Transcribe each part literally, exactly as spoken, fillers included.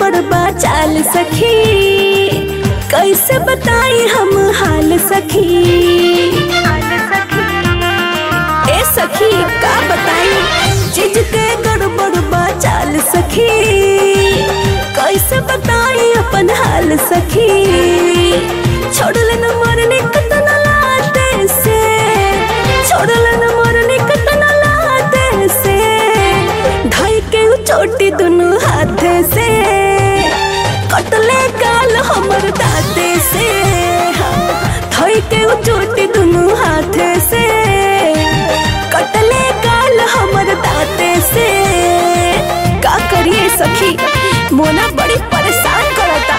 गड़बड़ बा चाल सखी, कैसे बताई हम हाल सखी। ए सखी का बताई चीज के गड़बड़ बा चाल सखी, कैसे बताई अपन हाल सखी। छोड़ले न मरने कतना लाते से, छोड़ले न मरने कतना लाते से, ढाई के चोटी दुनु हाथ से, कटले गाल हमर दाते से, ढाई के चोटी दुनु हाथ से, कटले गाल हमर दाते से। का करिए सखी मोना बड़ी परेशान करता।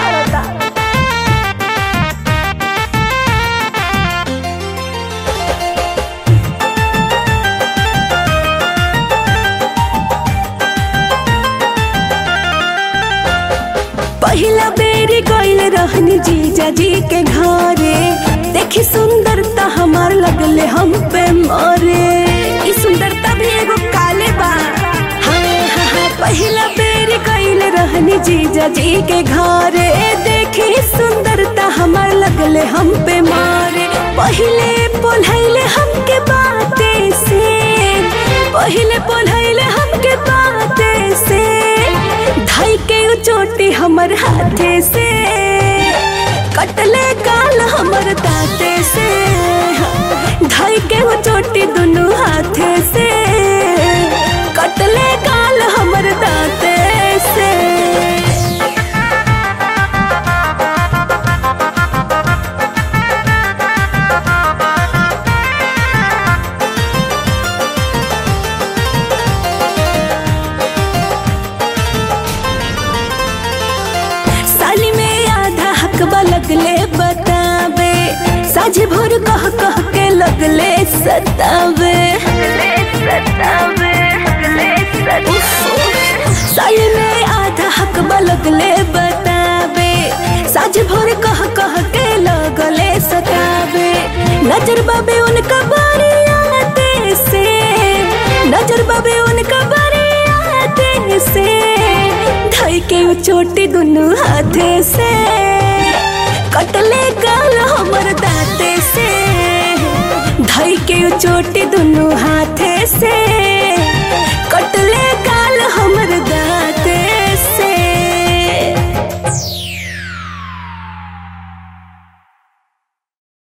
पहिला बेरी गइल रहनी जीजा जी के घरे, देखी सुंदरता हमार लगले हम पे मरे। ई सुंदरता भी एगो काले बा। हाँ हाँ हाँ पहिला बेरी गइल रहनी जीजा जी के घरे, देखी सुंदरता हमार लगले हम पे मारे। पहिले पोलैले हमके बाते से, पहिले पोलैले हमके बाते से, ढाई के चोटी हमर हाथे से, कटले गाल हमर दाते से, ढाई के चोटी दुनु हाथे से, कटले गाल हमर दाते से। साली में आधा हकबा लगले बतावे, साझे भोर कह कह के लगले सतावे। साली में आधा हकबा लगले बतावे, साझे भोर कह कह के लगले सतावे। नजर बाबे उनका बारी आते से, नजर बाबे उनका बारी आते से, ढाई के चोटी दुनु हाथे से, कटले गाल हमर दाते से, ढाई के चोटी दुनु हाथे से।